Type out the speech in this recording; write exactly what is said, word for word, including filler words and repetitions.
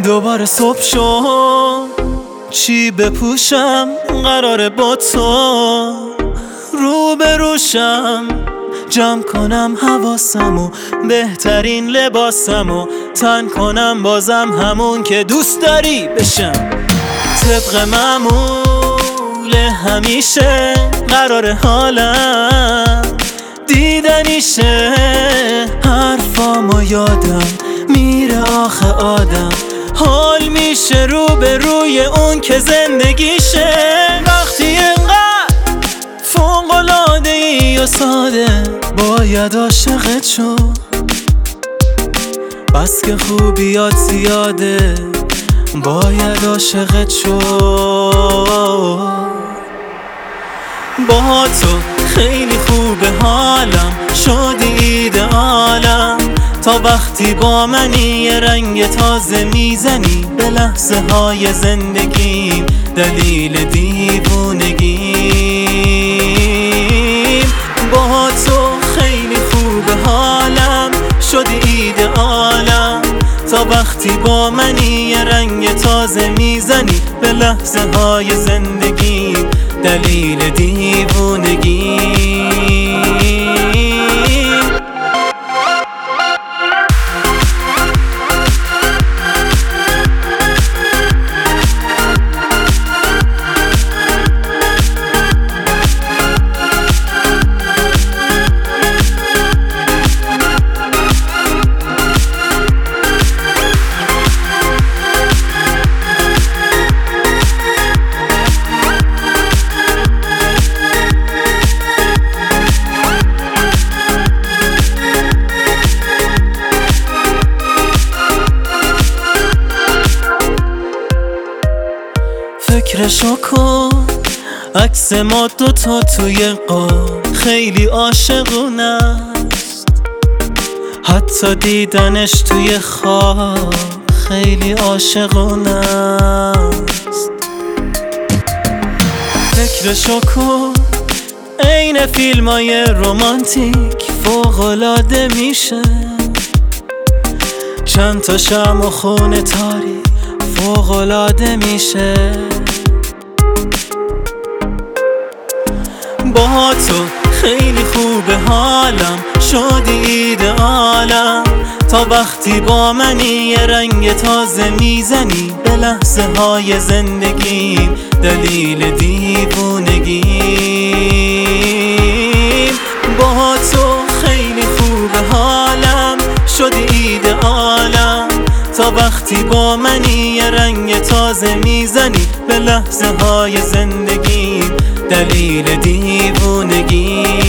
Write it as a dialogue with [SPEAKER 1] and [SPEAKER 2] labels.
[SPEAKER 1] دوباره صبح شد، چی بپوشم قراره با تو رو بروشم، جمع کنم حواسمو، بهترین لباسمو تن کنم، بازم همون که دوست داری بشم. طبق معمول همیشه قراره حالم دیدنیشه، حرفامو یادم میره آخه آدم حال میشه رو به روی اون که زندگیشه. وقتی اینقدر فوق‌العاده‌ای و ساده باید عاشقت شد، بس که خوبیات زیاده باید عاشقت شد. با تو خیلی خوبه حالم، شدی ایدئالم، تا وقتی با منی یه رنگ تازه میزنی به لحظه های زندگیم، دلیل دیوونگیم. با تو خیلی خوبه حالم، شدی ایدئالم، تا وقتی با منی یه رنگ تازه میزنی به لحظه های زندگیم، دلیل دیوونگیم. فکرشو کن، عکس ما دوتا توی قاب خیلی عاشقونه است، حتی دیدنش توی خواب خیلی عاشقونه است. فکرشو کن، عین فیلمای رومانتیک فوق‌العاده میشه، چند تا شمع و خونه تاریک فوق‌العاده میشه. با تو خیلی خوبه حالم، شدی ایدئالم، تا وقتی با منی یه رنگ تازه میزنی به لحظه های زندگیم، دلیل دیوونگیم. با تو خیلی خوبه حالم، شدی ایدئالم، تا وقتی با منی یه رنگ تازه میزنی به لحظه های زندگیم، دلیل دیوونگی.